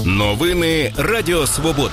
Новини Радіо Свобода.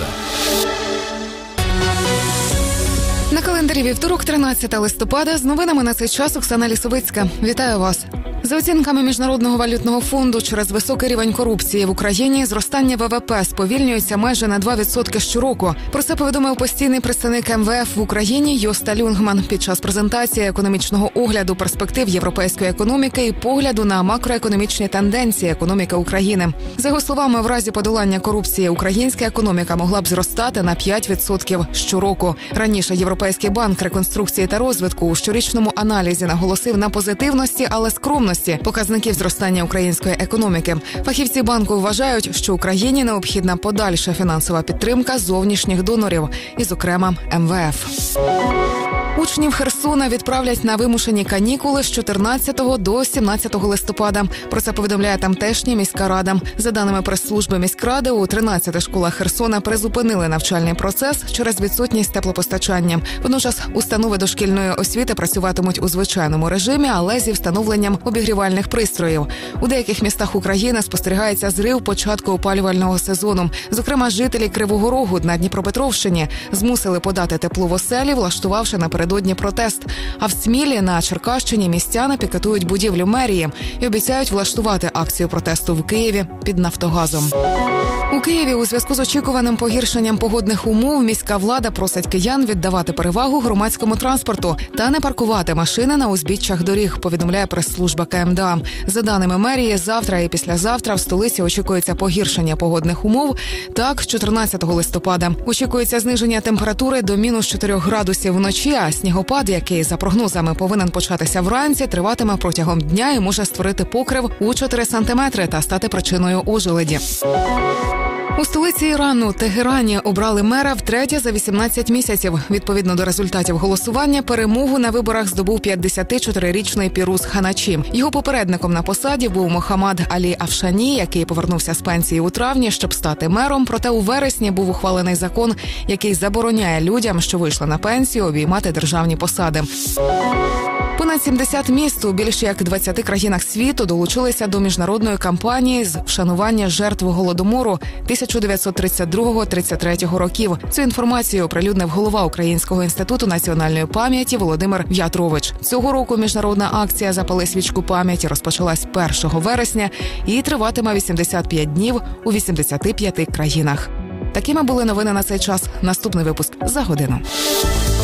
На календарі вівторок, 13 листопада. З новинами на цей час Оксана Лісовицька. Вітаю вас. За оцінками Міжнародного валютного фонду, через високий рівень корупції в Україні зростання ВВП сповільнюється майже на 2% щороку. Про це повідомив постійний представник МВФ в Україні Йоста Люнгман під час презентації економічного огляду перспектив європейської економіки і погляду на макроекономічні тенденції економіки України. За його словами, в разі подолання корупції українська економіка могла б зростати на 5% щороку. Раніше Європейський банк реконструкції та розвитку у щорічному аналізі наголосив на позитивності, але скромності показників зростання української економіки. Фахівці банку вважають, що Україні необхідна подальша фінансова підтримка зовнішніх донорів, і, зокрема, МВФ. Учнів Херсона відправлять на вимушені канікули з 14 до 17 листопада. Про це повідомляє тамтешня міська рада. За даними прес-служби міськради, у 13 школах Херсона призупинили навчальний процес через відсутність теплопостачання. Водночас установи дошкільної освіти працюватимуть у звичайному режимі, але зі встановленням обігрівальних пристроїв. У деяких містах України спостерігається зрив початку опалювального сезону. Зокрема, жителі Кривого Рогу на Дніпропетровщині змусили подати тепло в оселі, влаштувавши напередодні протест. А в Смілі на Черкащині містяни пікетують будівлю мерії і обіцяють влаштувати акцію протесту в Києві під Нафтогазом. У Києві у зв'язку з очікуваним погіршенням погодних умов міська влада просить киян віддавати перевагу громадському транспорту та не паркувати машини на узбіччях доріг, повідомляє прес-служба КМДА. За даними мерії, завтра і післязавтра в столиці очікується погіршення погодних умов. Так, 14 листопада очікується зниження температури до мінус 4 градусів вночі, а снігопад, який, за прогнозами, повинен початися вранці, триватиме протягом дня і може створити покрив у 4 сантиметри та стати причиною ожеледі. У столиці Ірану, Тегерані, обрали мера втретє за 18 місяців. Відповідно до результатів голосування, перемогу на виборах здобув 54-річний Піруз Ханачі. Його попередником на посаді був Мохаммад Алі Афшані, який повернувся з пенсії у травні, щоб стати мером. Проте у вересні був ухвалений закон, який забороняє людям, що вийшли на пенсію, обіймати державні посади. Понад 70 міст у більш як 20 країнах світу долучилися до міжнародної кампанії з вшанування жертв Голодомору 1932-33 років. Цю інформацію оприлюднив голова Українського інституту національної пам'яті Володимир В'ятрович. Цього року міжнародна акція «Запали свічку пам'яті» розпочалась 1 вересня і триватиме 85 днів у 85 країнах. Такими були новини на цей час. Наступний випуск за годину.